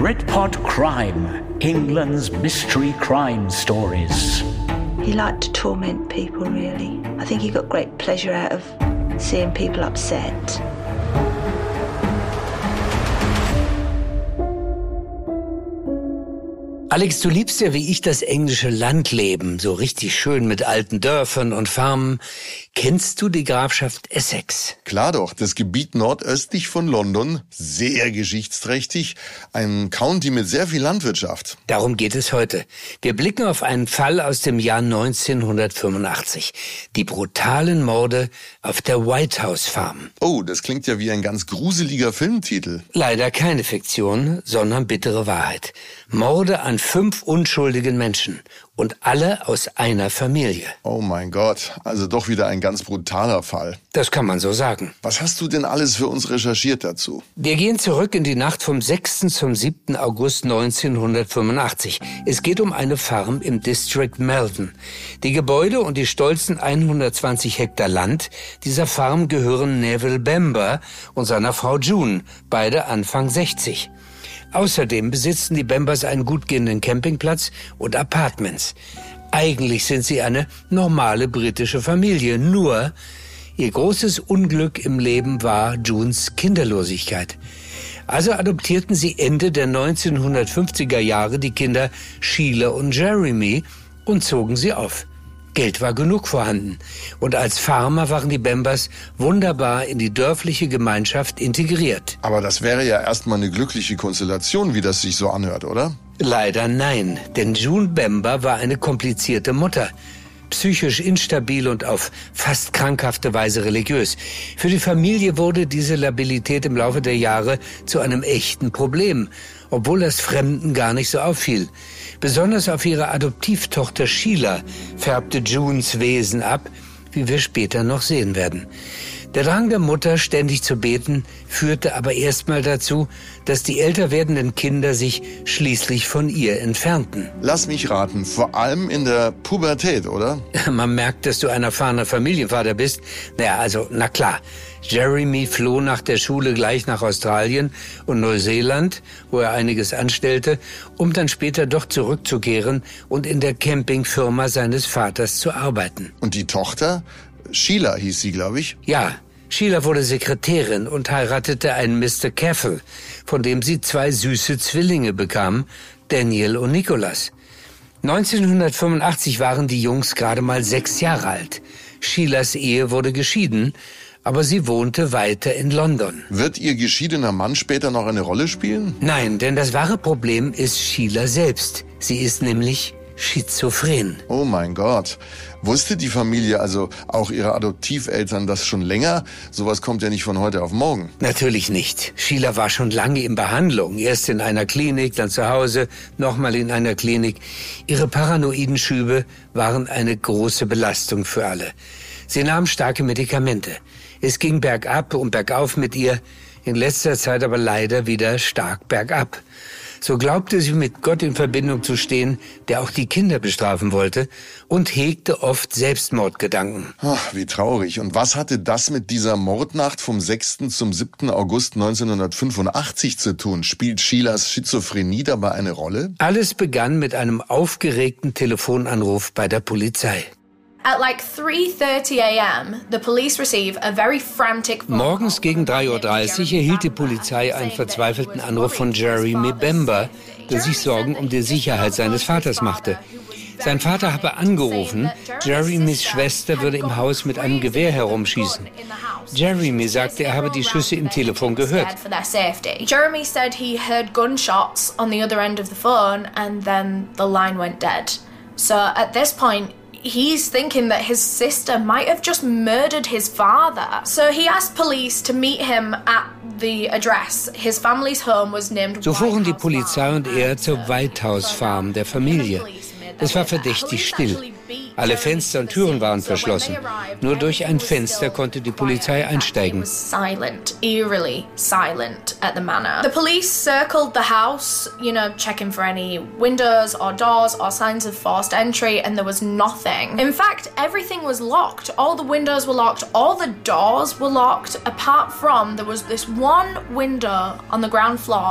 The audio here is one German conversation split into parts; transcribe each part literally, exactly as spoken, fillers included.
Britpod Crime, England's mystery crime stories. He liked to torment people, really. I think he got great pleasure out of seeing people upset. Alex, du liebst ja wie ich das englische Landleben, so richtig schön mit alten Dörfern und Farmen. Kennst du die Grafschaft Essex? Klar doch, das Gebiet nordöstlich von London, sehr geschichtsträchtig, ein County mit sehr viel Landwirtschaft. Darum geht es heute. Wir blicken auf einen Fall aus dem Jahr neunzehnhundertfünfundachtzig. Die brutalen Morde auf der White House Farm. Oh, das klingt ja wie ein ganz gruseliger Filmtitel. Leider keine Fiktion, sondern bittere Wahrheit. Morde an fünf unschuldigen Menschen und alle aus einer Familie. Oh mein Gott, also doch wieder ein ganz brutaler Fall. Das kann man so sagen. Was hast du denn alles für uns recherchiert dazu? Wir gehen zurück in die Nacht vom sechsten zum siebten August neunzehnhundertfünfundachtzig. Es geht um eine Farm im District Melton. Die Gebäude und die stolzen hundertzwanzig Hektar Land dieser Farm gehören Neville Bember und seiner Frau June, beide Anfang sechzig. Außerdem besitzen die Bembers einen gut gehenden Campingplatz und Apartments. Eigentlich sind sie eine normale britische Familie, nur ihr großes Unglück im Leben war Junes Kinderlosigkeit. Also adoptierten sie Ende der neunzehnhundertfünfziger Jahre die Kinder Sheila und Jeremy und zogen sie auf. Geld war genug vorhanden. Und als Farmer waren die Bembers wunderbar in die dörfliche Gemeinschaft integriert. Aber das wäre ja erstmal eine glückliche Konstellation, wie das sich so anhört, oder? Leider nein, denn June Bember war eine komplizierte Mutter. Psychisch instabil und auf fast krankhafte Weise religiös. Für die Familie wurde diese Labilität im Laufe der Jahre zu einem echten Problem, obwohl das Fremden gar nicht so auffiel. Besonders auf ihre Adoptivtochter Sheila färbte Junes Wesen ab, wie wir später noch sehen werden. Der Drang der Mutter, ständig zu beten, führte aber erstmal dazu, dass die älter werdenden Kinder sich schließlich von ihr entfernten. Lass mich raten, vor allem in der Pubertät, oder? Man merkt, dass du ein erfahrener Familienvater bist. Naja, also, na klar. Jeremy floh nach der Schule gleich nach Australien und Neuseeland, wo er einiges anstellte, um dann später doch zurückzukehren und in der Campingfirma seines Vaters zu arbeiten. Und die Tochter? Sheila hieß sie, glaube ich. Ja, Sheila wurde Sekretärin und heiratete einen Mister Caffel, von dem sie zwei süße Zwillinge bekam, Daniel und Nicholas. neunzehnhundertfünfundachtzig waren die Jungs gerade mal sechs Jahre alt. Sheilas Ehe wurde geschieden, aber sie wohnte weiter in London. Wird ihr geschiedener Mann später noch eine Rolle spielen? Nein, denn das wahre Problem ist Sheila selbst. Sie ist nämlich schizophren. Oh mein Gott. Wusste die Familie, also auch ihre Adoptiveltern, das schon länger? Sowas kommt ja nicht von heute auf morgen. Natürlich nicht. Sheila war schon lange in Behandlung. Erst in einer Klinik, dann zu Hause, nochmal in einer Klinik. Ihre paranoiden Schübe waren eine große Belastung für alle. Sie nahm starke Medikamente. Es ging bergab und bergauf mit ihr, in letzter Zeit aber leider wieder stark bergab. So glaubte sie mit Gott in Verbindung zu stehen, der auch die Kinder bestrafen wollte, und hegte oft Selbstmordgedanken. Ach, wie traurig. Und was hatte das mit dieser Mordnacht vom sechsten zum siebten August neunzehnhundertfünfundachtzig zu tun? Spielt Sheilas Schizophrenie dabei eine Rolle? Alles begann mit einem aufgeregten Telefonanruf bei der Polizei. At like three thirty a m, the police receive a very frantic phone call. Morgens gegen drei Uhr dreißig erhielt die Polizei einen verzweifelten Anruf von Jeremy Bember, der sich Sorgen um die Sicherheit seines Vaters machte. Sein Vater habe angerufen, Jeremys Schwester würde im Haus mit einem Gewehr herumschießen. Jeremy sagte, er habe die Schüsse im Telefon gehört. Jeremy said he heard gunshots on the other end of the phone and then the line went dead. So at this point, he's thinking that his sister might have just murdered his father. So he asked police to meet him at the address. His family's home was named. So fuhren die Polizei und er zur White House Farm der Familie. Es war verdächtig still. Alle Fenster und Türen waren verschlossen. Nur durch ein Fenster konnte die Polizei einsteigen. Silent, eerily silent at the manor. The police circled the house, you know, checking for any windows or doors or signs of forced entry, and there was nothing. In fact, everything was locked. All the windows were locked, all the doors were locked, apart from there was this one window on the ground floor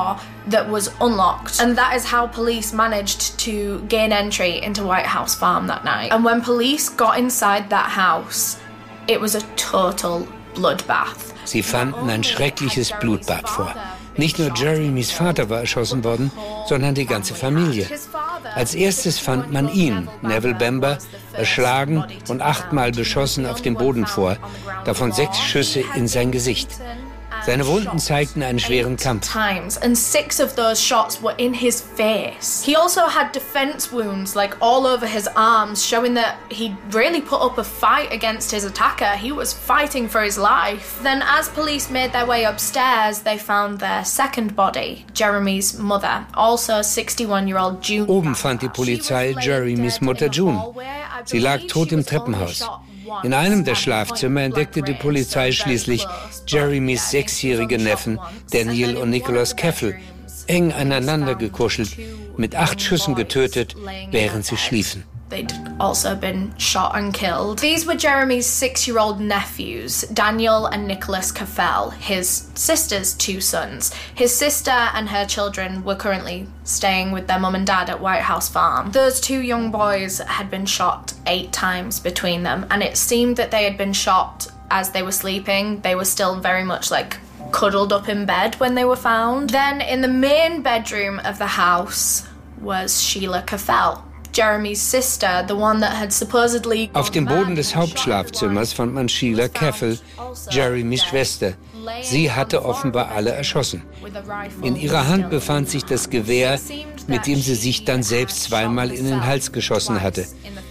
that was unlocked, and that is how police managed to gain entry into White House Farm that night. And when police got inside that house, it was a total bloodbath. Sie fanden ein schreckliches Blutbad vor. Nicht nur Jeremys Vater war erschossen worden, sondern die ganze Familie. Als erstes fand man ihn, Neville Bamber, erschlagen und achtmal beschossen auf dem Boden vor, davon sechs Schüsse in sein Gesicht. Seine Wunden zeigten einen schweren Kampf. And six of those shots were in his face. He also had defense wounds like all over his arms, showing that he really put up a fight against his attacker. He was fighting for his life. Then as police made their way upstairs, they found their second body, Jeremy's mother, also sixty-one-year-old June. Oben fand die Polizei Jeremys Mutter June. Sie lag tot im Treppenhaus. In einem der Schlafzimmer entdeckte die Polizei schließlich Jeremys sechsjährige Neffen Daniel und Nicholas Caffel, eng aneinander gekuschelt, mit acht Schüssen getötet, während sie schliefen. They'd also been shot and killed. These were Jeremy's six-year-old nephews, Daniel and Nicholas Caffel, his sister's two sons. His sister and her children were currently staying with their mum and dad at White House Farm. Those two young boys had been shot eight times between them, and it seemed that they had been shot as they were sleeping. They were still very much like cuddled up in bed when they were found. Then in the main bedroom of the house was Sheila Caffel, Jeremy's sister, the one that had supposedly... Auf dem Boden des Hauptschlafzimmers fand man Sheila Caffel, Jeremys Schwester. Sie hatte offenbar alle erschossen. In ihrer Hand befand sich das Gewehr, mit dem sie sich dann selbst zweimal in den Hals geschossen hatte.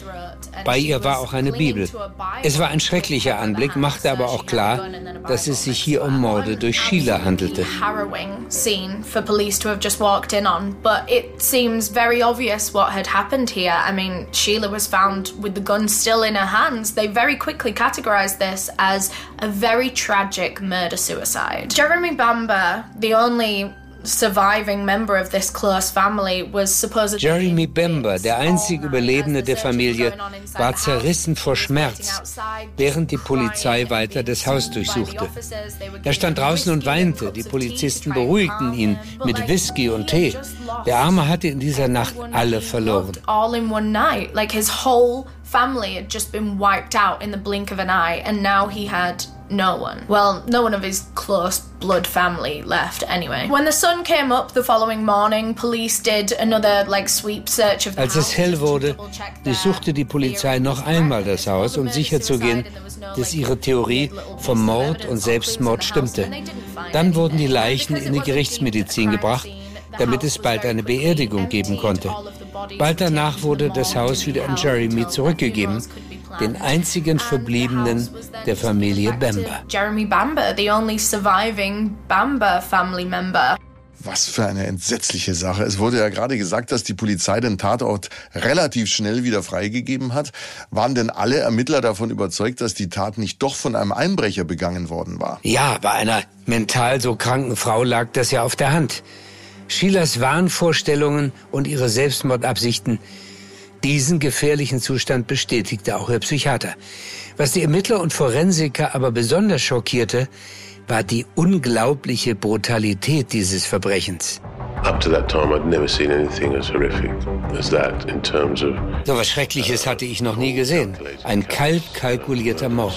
Bei ihr war auch eine Bibel. Es war ein schrecklicher Anblick, machte aber auch klar, dass es sich hier um Morde durch Sheila handelte. Harrowing scene for police to have just walked in on, but it seems very obvious what had happened here. I mean, Sheila was found with the gun still in her hands. They very quickly categorized this as a very tragic murder-suicide. Jeremy Bamber, the only surviving member of this close family, was supposedly... Jeremy Bamber, der einzige Überlebende der Familie, war zerrissen vor Schmerz, während die Polizei weiter das Haus durchsuchte. Er stand draußen und weinte. Die Polizisten beruhigten ihn mit Whisky und Tee. Der Arme hatte in dieser Nacht alle verloren. All in one night, like his whole family had just been wiped out in the blink of an eye, and now he had no one. Well, no one of his close blood family left anyway. When the sun came up the following morning, police did another like sweep search of the house. Als es hell wurde, durchsuchte die Polizei noch einmal das Haus, um sicherzugehen, dass ihre Theorie vom Mord und Selbstmord stimmte. Dann wurden die Leichen in die Gerichtsmedizin gebracht, damit es bald eine Beerdigung geben konnte. Bald danach wurde das Haus wieder an Jeremy zurückgegeben, den einzigen Verbliebenen der Familie Bamber. Jeremy Bamber, the only surviving Bamber family member. Was für eine entsetzliche Sache. Es wurde ja gerade gesagt, dass die Polizei den Tatort relativ schnell wieder freigegeben hat. Waren denn alle Ermittler davon überzeugt, dass die Tat nicht doch von einem Einbrecher begangen worden war? Ja, bei einer mental so kranken Frau lag das ja auf der Hand. Sheilas Wahnvorstellungen und ihre Selbstmordabsichten, diesen gefährlichen Zustand bestätigte auch ihr Psychiater. Was die Ermittler und Forensiker aber besonders schockierte, war die unglaubliche Brutalität dieses Verbrechens. Up to that time, I'd never seen anything as horrific as that in terms of. So was Schreckliches hatte ich noch nie gesehen. Ein kalt kalkulierter Mord.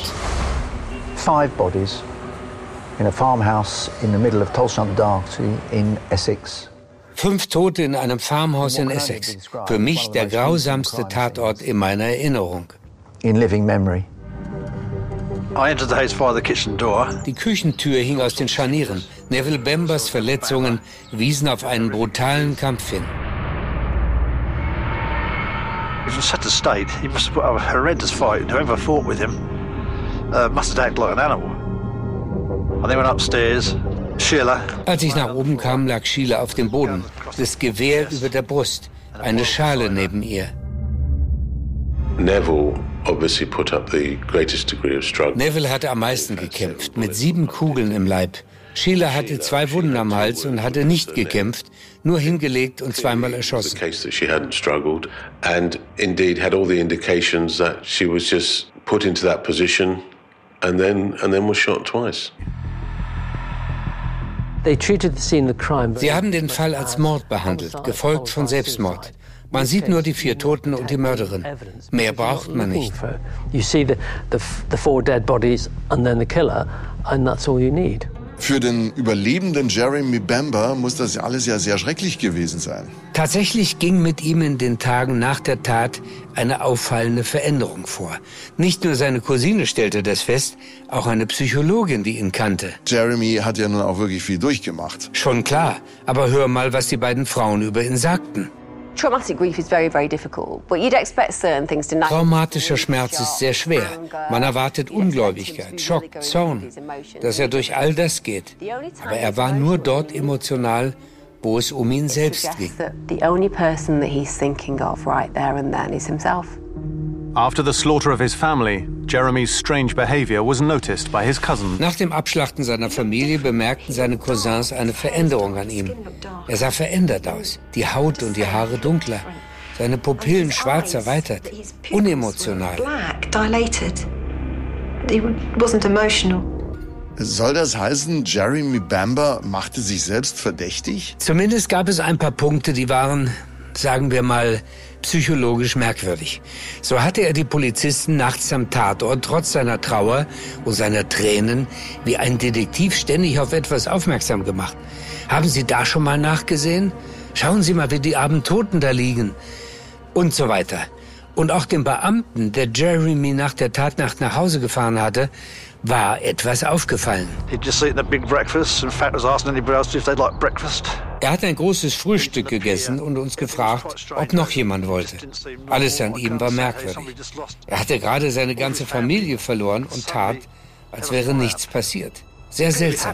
Five bodies in a farmhouse in the middle of Tolshan-Darty in Essex. Fünf Tote in einem Farmhaus in Essex. Für mich der grausamste Tatort in meiner Erinnerung. In living memory. I entered the house via the kitchen door. Die Küchentür hing aus den Scharnieren. Neville Bambers Verletzungen wiesen auf einen brutalen Kampf hin. He was in such a state, he must have put up a horrendous fight, and whoever fought with him uh, must have acted like an animal. And they went upstairs. Sheila. Als ich nach oben kam, lag Sheila auf dem Boden, das Gewehr über der Brust, eine Schale neben ihr. Neville obviously put up the greatest degree of struggle. Neville hatte am meisten gekämpft, mit sieben Kugeln im Leib. Sheila hatte zwei Wunden am Hals und hatte nicht gekämpft, nur hingelegt und zweimal erschossen. The case that she hadn't struggled and indeed had all the indications that she was just put into that position and then and then was shot twice. Sie haben den Fall als Mord behandelt, gefolgt von Selbstmord. Man sieht nur die vier Toten und die Mörderin. Mehr braucht man nicht. Für den überlebenden Jeremy Bamber muss das alles ja sehr schrecklich gewesen sein. Tatsächlich ging mit ihm in den Tagen nach der Tat eine auffallende Veränderung vor. Nicht nur seine Cousine stellte das fest, auch eine Psychologin, die ihn kannte. Jeremy hat ja nun auch wirklich viel durchgemacht. Schon klar, aber hör mal, was die beiden Frauen über ihn sagten. Traumatischer Schmerz ist sehr schwer. Man erwartet Ungläubigkeit, Schock, Zorn, dass er durch all das geht. Aber er war nur dort emotional, wo es um ihn selbst ging. After the slaughter of his family, Jeremy's strange behavior was noticed by his cousins. Nach dem Abschlachten seiner Familie bemerkten seine Cousins eine Veränderung an ihm. Er sah verändert aus, die Haut und die Haare dunkler, seine Pupillen schwarz erweitert, unemotional. Soll das heißen, Jeremy Bamber machte sich selbst verdächtig? Zumindest gab es ein paar Punkte, die waren, sagen wir mal, psychologisch merkwürdig. So hatte er die Polizisten nachts am Tatort trotz seiner Trauer und seiner Tränen wie ein Detektiv ständig auf etwas aufmerksam gemacht. Haben Sie da schon mal nachgesehen? Schauen Sie mal, wie die armen Toten da liegen. Und so weiter. Und auch dem Beamten, der Jeremy nach der Tatnacht nach Hause gefahren hatte, war etwas aufgefallen. Er hat ein großes Frühstück gegessen und uns gefragt, ob noch jemand wollte. Alles an ihm war merkwürdig. Er hatte gerade seine ganze Familie verloren und tat, als wäre nichts passiert. Sehr seltsam.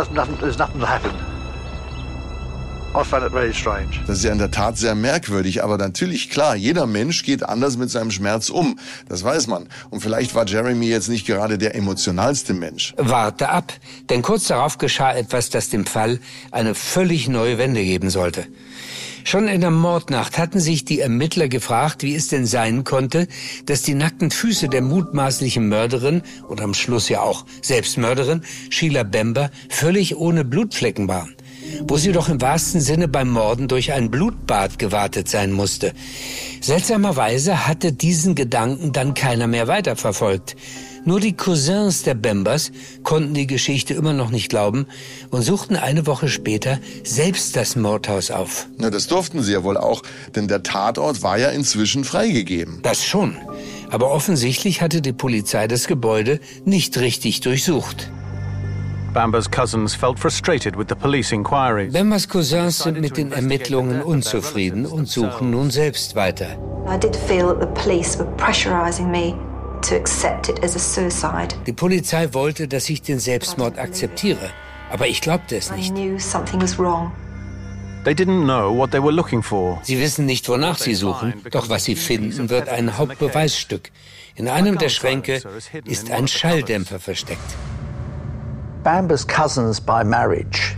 Das ist ja in der Tat sehr merkwürdig, aber natürlich klar, jeder Mensch geht anders mit seinem Schmerz um. Das weiß man. Und vielleicht war Jeremy jetzt nicht gerade der emotionalste Mensch. Warte ab, denn kurz darauf geschah etwas, das dem Fall eine völlig neue Wende geben sollte. Schon in der Mordnacht hatten sich die Ermittler gefragt, wie es denn sein konnte, dass die nackten Füße der mutmaßlichen Mörderin und am Schluss ja auch Selbstmörderin Sheila Bamber völlig ohne Blutflecken waren. Wo sie doch im wahrsten Sinne beim Morden durch ein Blutbad gewartet sein musste. Seltsamerweise hatte diesen Gedanken dann keiner mehr weiterverfolgt. Nur die Cousins der Bambers konnten die Geschichte immer noch nicht glauben und suchten eine Woche später selbst das Mordhaus auf. Na, das durften sie ja wohl auch, denn der Tatort war ja inzwischen freigegeben. Das schon, aber offensichtlich hatte die Polizei das Gebäude nicht richtig durchsucht. Bambers cousins felt frustrated with the police inquiries. Bambers Cousins sind mit den Ermittlungen unzufrieden und suchen nun selbst weiter. I did feel that the police were pressurizing me to accept it as a suicide. Die Polizei wollte, dass ich den Selbstmord akzeptiere, aber ich glaubte es nicht. I knew something was wrong. They didn't know what they were looking for. Sie wissen nicht, wonach sie suchen, doch was sie finden, wird ein Hauptbeweisstück. In einem der Schränke ist ein Schalldämpfer versteckt. Bamber's cousins by marriage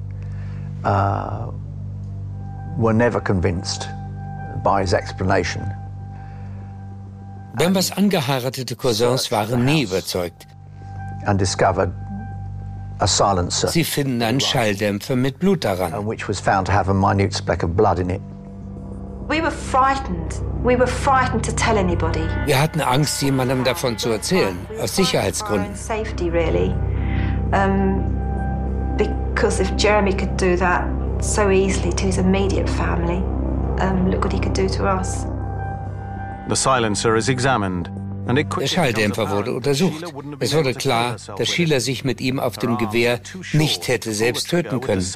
uh, were never convinced by his explanation. Bambers angeheiratete Cousins waren nie überzeugt. And discovered a silencer. Sie finden einen Schalldämpfer mit Blut daran. Which was found to have a minute speck of blood in it. We were frightened. We were frightened to tell anybody. Wir hatten Angst, jemandem davon zu erzählen, aus Sicherheitsgründen. Safety, really. Um, because if Jeremy could do that so easily to his immediate family, um, look what he could do to us. The silencer is examined. Der Schalldämpfer wurde untersucht. Es wurde klar, dass Sheila sich mit ihm auf dem Gewehr nicht hätte selbst töten können.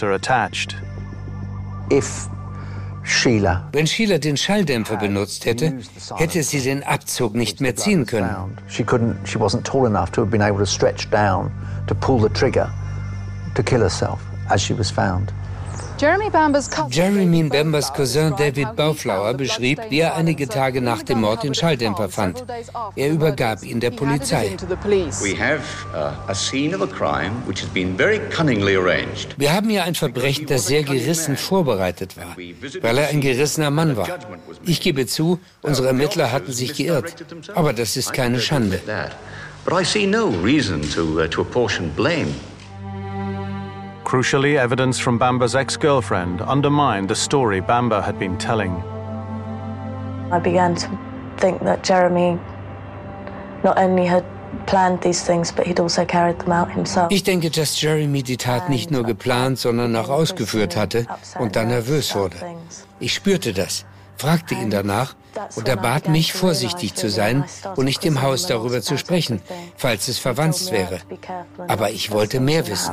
If Sheila, Wenn Sheila den Schalldämpfer benutzt hätte, hätte sie den Abzug nicht mehr ziehen können. She couldn't. She wasn't tall enough to have been able to stretch down to pull the trigger to kill herself as she was found. Jeremy Bambers Cousin David Bauflower beschrieb, wie er einige Tage nach dem Mord den Schalldämpfer fand. Er übergab ihn der Polizei. Wir haben hier ein Verbrechen, das sehr gerissen vorbereitet war, weil er ein gerissener Mann war. Ich gebe zu, unsere Ermittler hatten sich geirrt, aber das ist keine Crucially, evidence from Bamba's ex-girlfriend undermined the story Bamba had been telling. I began to think that Jeremy not only had planned these things, but he'd also carried them out himself. Ich denke, dass Jeremy die Tat nicht nur geplant, sondern auch ausgeführt hatte und dann nervös wurde. Ich spürte das, fragte ihn danach und er bat mich, vorsichtig zu sein und nicht im Haus darüber zu sprechen, falls es verwanzt wäre. Aber ich wollte mehr wissen.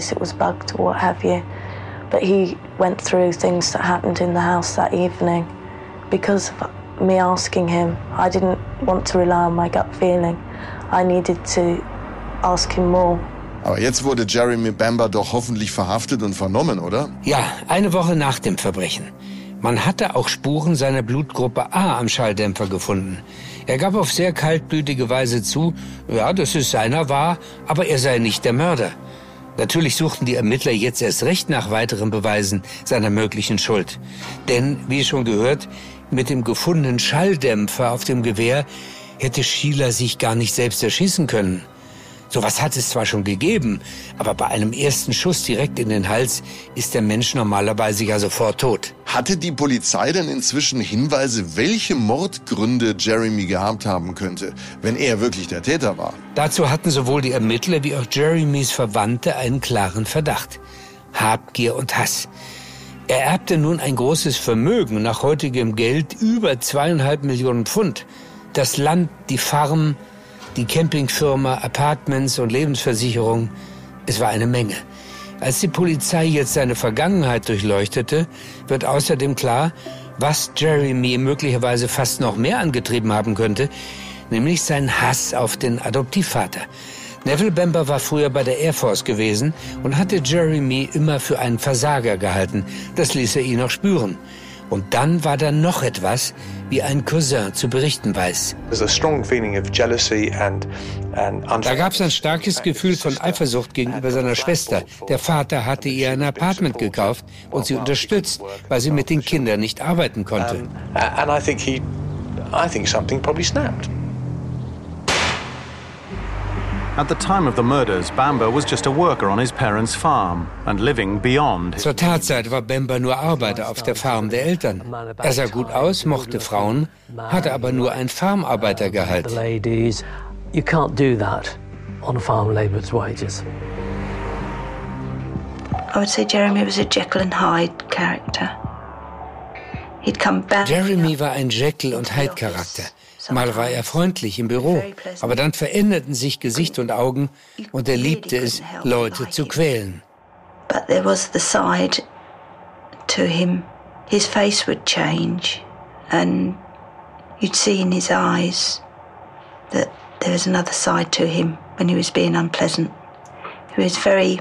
But he went through things that happened in the house that evening. Because of me asking him, I didn't want to rely on my gut feeling. I needed to ask him more. Aber jetzt wurde Jeremy Bamba doch hoffentlich verhaftet und vernommen, oder? Ja, eine Woche nach dem Verbrechen. Man hatte auch Spuren seiner Blutgruppe A am Schalldämpfer gefunden. Er gab auf sehr kaltblütige Weise zu, ja, dass es seiner war, aber er sei nicht der Mörder. Natürlich suchten die Ermittler jetzt erst recht nach weiteren Beweisen seiner möglichen Schuld. Denn, wie schon gehört, mit dem gefundenen Schalldämpfer auf dem Gewehr hätte Sheila sich gar nicht selbst erschießen können. Sowas hat es zwar schon gegeben, aber bei einem ersten Schuss direkt in den Hals ist der Mensch normalerweise ja sofort tot. Hatte die Polizei denn inzwischen Hinweise, welche Mordgründe Jeremy gehabt haben könnte, wenn er wirklich der Täter war? Dazu hatten sowohl die Ermittler wie auch Jeremys Verwandte einen klaren Verdacht. Habgier und Hass. Er erbte nun ein großes Vermögen, nach heutigem Geld über zweieinhalb Millionen Pfund. Das Land, die Farm, die Campingfirma, Apartments und Lebensversicherung, es war eine Menge. Als die Polizei jetzt seine Vergangenheit durchleuchtete, wird außerdem klar, was Jeremy möglicherweise fast noch mehr angetrieben haben könnte, nämlich sein Hass auf den Adoptivvater. Neville Bamba war früher bei der Air Force gewesen und hatte Jeremy immer für einen Versager gehalten. Das ließ er ihn auch spüren. Und dann war da noch etwas, wie ein Cousin zu berichten weiß. Da gab es ein starkes Gefühl von Eifersucht gegenüber seiner Schwester. Der Vater hatte ihr ein Apartment gekauft und sie unterstützt, weil sie mit den Kindern nicht arbeiten konnte. At the time of the murders, Bamba was just a worker on his parents' farm and living beyond. Zur Tatzeit war Bamba nur Arbeiter auf der Farm der Eltern. Er sah gut aus, mochte Frauen, hatte aber nur ein Farmarbeitergehalt. You can't do that on a farm labourer's wages. I would say Jeremy was a Jekyll and Hyde character. He'd come back. Jeremy war ein Jekyll und Hyde Charakter. Mal war er freundlich im Büro, aber dann veränderten sich Gesicht und Augen und er liebte es, Leute zu quälen. But there was the side to him. His face would change and you'd see in his eyes that there was another side to him when he was being unpleasant. He was very...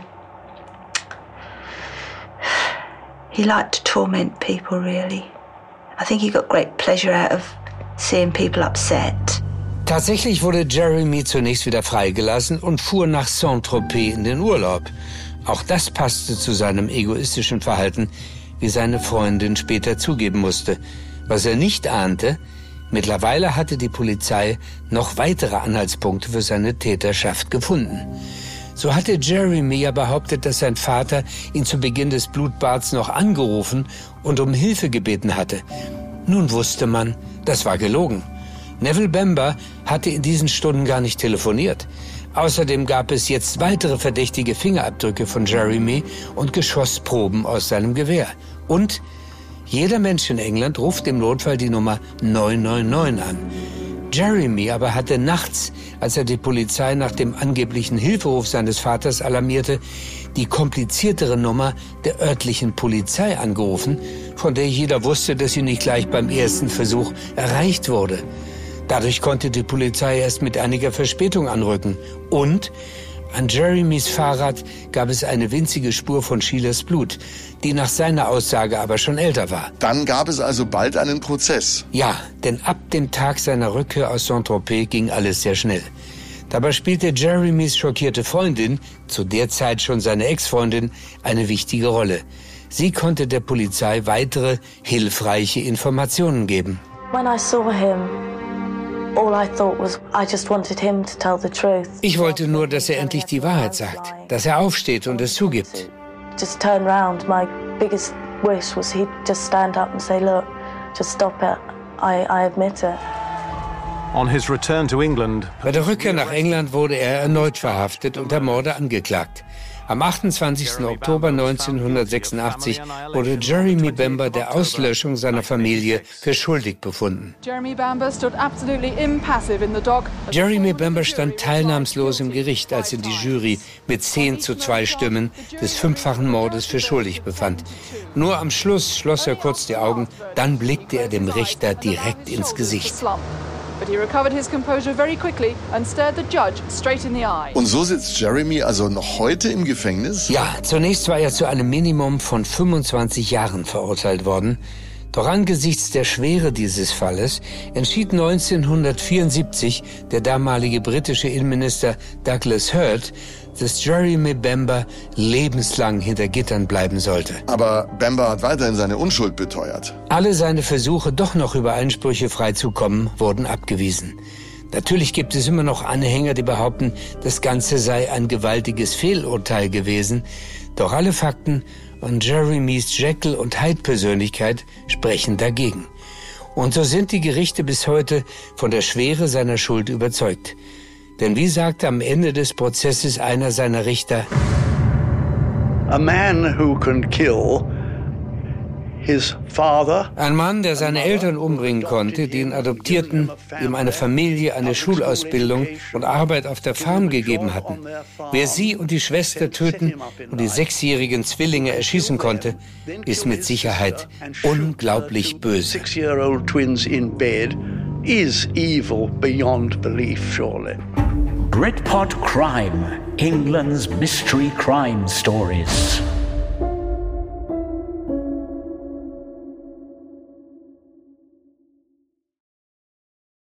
He liked to torment people, really. I think he got great pleasure out of seeing people upset. Tatsächlich wurde Jeremy zunächst wieder freigelassen und fuhr nach Saint-Tropez in den Urlaub. Auch das passte zu seinem egoistischen Verhalten, wie seine Freundin später zugeben musste. Was er nicht ahnte, mittlerweile hatte die Polizei noch weitere Anhaltspunkte für seine Täterschaft gefunden. So hatte Jeremy ja behauptet, dass sein Vater ihn zu Beginn des Blutbads noch angerufen und um Hilfe gebeten hatte. Nun wusste man, das war gelogen. Neville Bamba hatte in diesen Stunden gar nicht telefoniert. Außerdem gab es jetzt weitere verdächtige Fingerabdrücke von Jeremy und Geschossproben aus seinem Gewehr. Und jeder Mensch in England ruft im Notfall die Nummer neun neun neun an. Jeremy aber hatte nachts, als er die Polizei nach dem angeblichen Hilferuf seines Vaters alarmierte, die kompliziertere Nummer der örtlichen Polizei angerufen, von der jeder wusste, dass sie nicht gleich beim ersten Versuch erreicht wurde. Dadurch konnte die Polizei erst mit einiger Verspätung anrücken. Und an Jeremys Fahrrad gab es eine winzige Spur von Sheilas Blut, die nach seiner Aussage aber schon älter war. Dann gab es also bald einen Prozess. Ja, denn ab dem Tag seiner Rückkehr aus Saint-Tropez ging alles sehr schnell. Dabei spielte Jeremys schockierte Freundin, zu der Zeit schon seine Ex-Freundin, eine wichtige Rolle. Sie konnte der Polizei weitere, hilfreiche Informationen geben. When I saw him, all I thought was I just wanted him to tell the truth. Ich wollte nur, dass er endlich die Wahrheit sagt, dass er aufsteht und es zugibt. just turn round. My biggest wish was he'd just stand up and say, look, just stop it. I, I admit it. On his return to England, Bei der Rückkehr nach England wurde er erneut verhaftet und der Morde angeklagt. Am achtundzwanzigsten Oktober neunzehnhundertsechsundachtzig wurde Jeremy Bamber der Auslöschung seiner Familie für schuldig befunden. Jeremy Bamber stood absolutely impassive in the dock. Jeremy Bamber stand teilnahmslos im Gericht, als ihn die Jury mit zehn zu zwei Stimmen des fünffachen Mordes für schuldig befand. Nur am Schluss schloss er kurz die Augen, dann blickte er dem Richter direkt ins Gesicht. But he recovered his composure very quickly and stared the judge straight in the eye. Und so sitzt Jeremy also noch heute im Gefängnis? Ja, zunächst war er zu einem Minimum von fünfundzwanzig Jahren verurteilt worden. Doch angesichts der Schwere dieses Falles entschied neunzehnhundertvierundsiebzig der damalige britische Innenminister Douglas Hurd, dass Jeremy Bamber lebenslang hinter Gittern bleiben sollte. Aber Bamber hat weiterhin seine Unschuld beteuert. Alle seine Versuche, doch noch über Einsprüche freizukommen, wurden abgewiesen. Natürlich gibt es immer noch Anhänger, die behaupten, das Ganze sei ein gewaltiges Fehlurteil gewesen. Doch alle Fakten und Jeremys Jekyll- und Hyde-Persönlichkeit sprechen dagegen. Und so sind die Gerichte bis heute von der Schwere seiner Schuld überzeugt. Denn wie sagte am Ende des Prozesses einer seiner Richter: A man who can kill his father. Ein Mann, der seine Eltern umbringen konnte, die ihn adoptierten, ihm eine Familie, eine Schulausbildung und Arbeit auf der Farm gegeben hatten. Wer sie und die Schwester töten und die sechsjährigen Zwillinge erschießen konnte, ist mit Sicherheit unglaublich böse. Six-year-old twins in bed is evil beyond belief, surely. Britpod Crime, England's mystery crime stories.